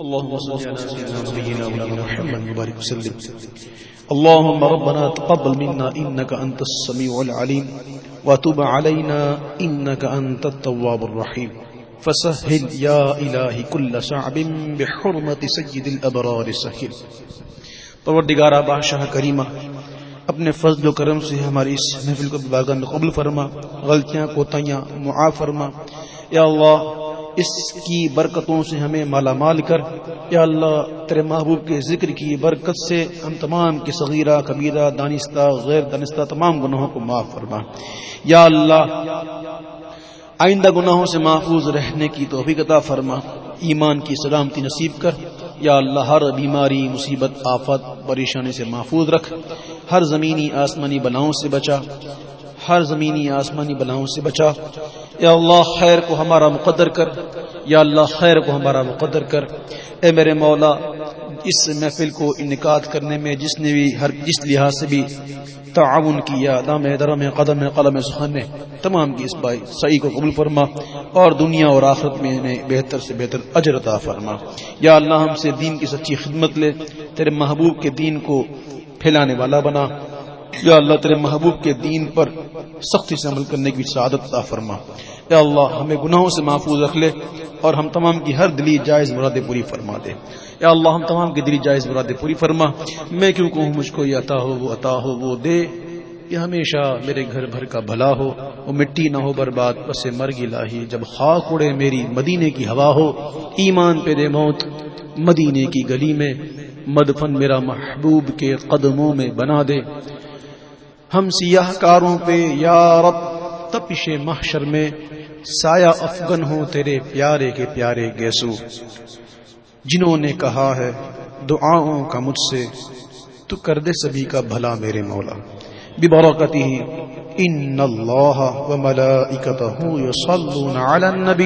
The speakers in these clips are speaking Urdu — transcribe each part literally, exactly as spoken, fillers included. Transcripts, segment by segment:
اللهم صل على سيدنا نبينا مولانا محمد وبارك وسلم. اللهم ربنا تقبل منا انك انت السميع العليم وتب علينا انك انت التواب الرحيم. فسهل يا الهي كل صعب بحرمة سيد الابرار سهل. پروردگارہ بادشاہ کریمہ، اپنے فضل و کرم سے ہماری اس محفل کو باغن قبول فرما، غلطیاں کوتاہیاں معاف فرما. یا اللہ اس کی برکتوں سے ہمیں مالا مال کر. یا اللہ تیرے محبوب کے ذکر کی برکت سے ہم تمام کی صغیرہ کبیرہ دانستہ غیر دانستہ تمام گناہوں کو معاف فرما. یا اللہ آئندہ گناہوں سے محفوظ رہنے کی توفیق عطا فرما، ایمان کی سلامتی نصیب کر. یا اللہ ہر بیماری مصیبت آفت پریشانی سے محفوظ رکھ، ہر زمینی آسمانی بلاؤں سے بچا، ہر زمینی آسمانی بلاؤں سے بچا. یا اللہ خیر کو ہمارا مقدر کر. یا اللہ خیر کو ہمارا مقدر کر. اے میرے مولا، اس محفل کو انعقاد کرنے میں جس نے بھی ہر جس لحاظ سے بھی تعاون کیا، دام درم قدم قلم سخن میں تمام کی اس بائی صحیح کو قبول فرما اور دنیا اور آخرت میں انہیں بہتر سے بہتر اجر عطا فرما. یا اللہ ہم سے دین کی سچی خدمت لے، تیرے محبوب کے دین کو پھیلانے والا بنا. یا اللہ تیرے محبوب کے دین پر سختی سے عمل کرنے کی سعادت عطا فرما. یا اللہ ہمیں گناہوں سے محفوظ رکھ لے اور ہم تمام کی ہر دلی جائز مرادیں پوری فرما دے. یا اللہ ہم تمام کی دلی جائز مرادیں پوری فرما. میں کیوں کہوں مجھ کو یہ عطا ہو وہ عطا ہو وہ دے، یہ ہمیشہ میرے گھر بھر کا بھلا ہو، وہ مٹی نہ ہو برباد بس مرگ الہی. جب خاک اڑے میری مدینے کی ہوا ہو، ایمان پہ دے موت مدینے کی گلی میں، مدفن میرا محبوب کے قدموں میں بنا دے. ہم سیاہ کاروں پہ یا رب تپش محشر میں سایہ افغن ہو تیرے پیارے کے پیارے گیسو، جنہوں نے کہا ہے دعاؤں کا مجھ سے، تو کر دے سبھی کا بھلا میرے مولا. ببرکتہ ان اللہ وملائکتہ یصلون علی النبی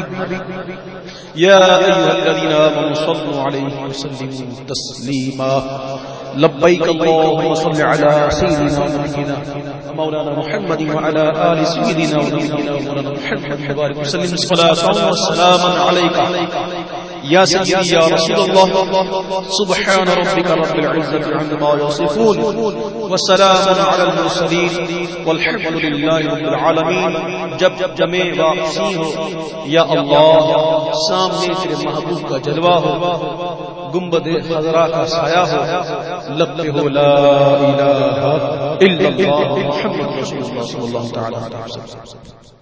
یا ایھا الذین آمنوا صلوا علیہ وسلموا تسلیما. لبیک اللہم صل علی سیدنا ونبینا مولانا محمد وعلى آل سيدنا ونبينا مولانا محمد وبارك وسلم الصلاة والسلام عليك يا سيدي يا رسول الله. سبحان ربك رب العزة عما يصفون والسلام على المرسلين والحمد لله رب العالمين. جب جب جمع واپسی ہو یا اللہ، سامنے تیرے محبوب کا جلوہ ہو، گنبد خضرا کا سایہ ہو، لب پہ ہو لا الہ الا اللہ محمد رسول اللہ صلی اللہ تعالی علیہ وسلم.